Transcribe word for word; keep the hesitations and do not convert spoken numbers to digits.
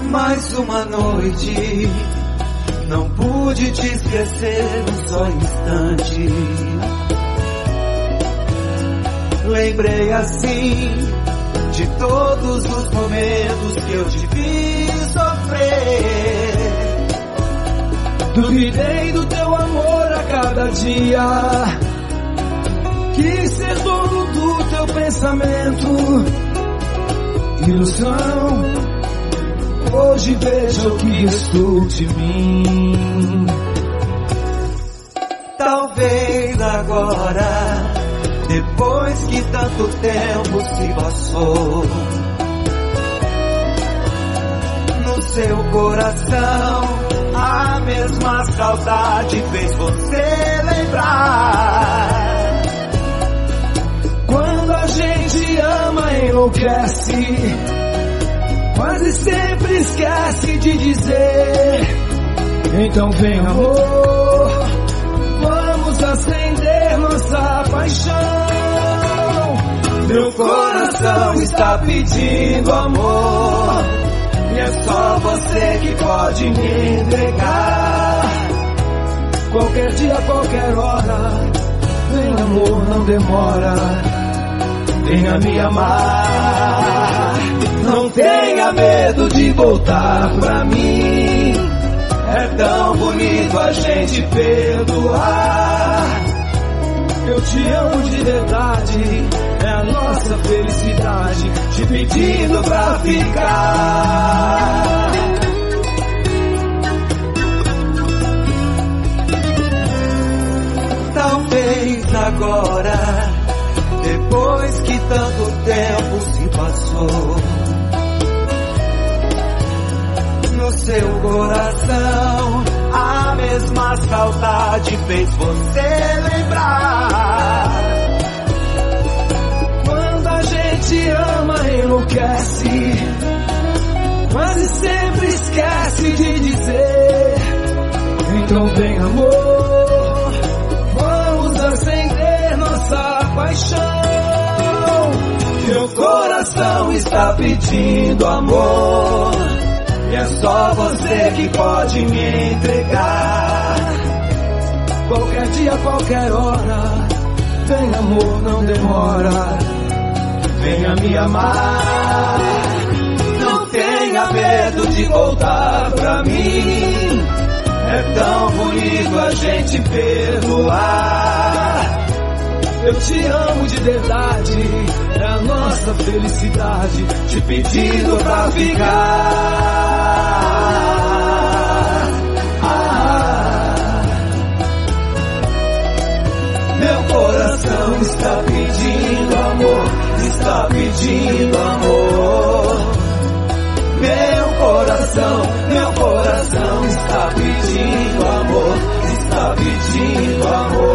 Mais uma noite, não pude te esquecer um só instante. Lembrei assim de todos os momentos que eu te vi sofrer. Duvidei do teu amor a cada dia, quis ser dono do teu pensamento. Ilusão, hoje veja o que restou de mim. Talvez agora, depois que tanto tempo se passou, no seu coração a mesma saudade fez você lembrar. Quando a gente ama enlouquece, quase sempre esquece de dizer. Então vem amor, vamos acender nossa paixão. Meu coração está pedindo amor, e é só você que pode me entregar. Qualquer dia, qualquer hora, vem amor, não demora, venha me amar. Não tenha medo de voltar pra mim, é tão bonito a gente perdoar. Eu te amo de verdade, é a nossa felicidade, te pedindo pra ficar. Talvez agora, depois que tanto tempo se passou, no seu coração a mesma saudade fez você lembrar. Quando a gente ama enlouquece, quase sempre esquece de dizer. Então vem amor, vamos acender nossa paixão. Meu coração está pedindo amor, e é só você que pode me entregar. Qualquer dia, qualquer hora, vem amor, não demora, venha me amar. Não tenha medo de voltar pra mim, é tão bonito a gente perdoar. Eu te amo de verdade, é a nossa felicidade, te pedindo pra ficar. Ah, meu coração está pedindo amor, está pedindo amor. Meu coração, meu coração está pedindo amor, está pedindo amor.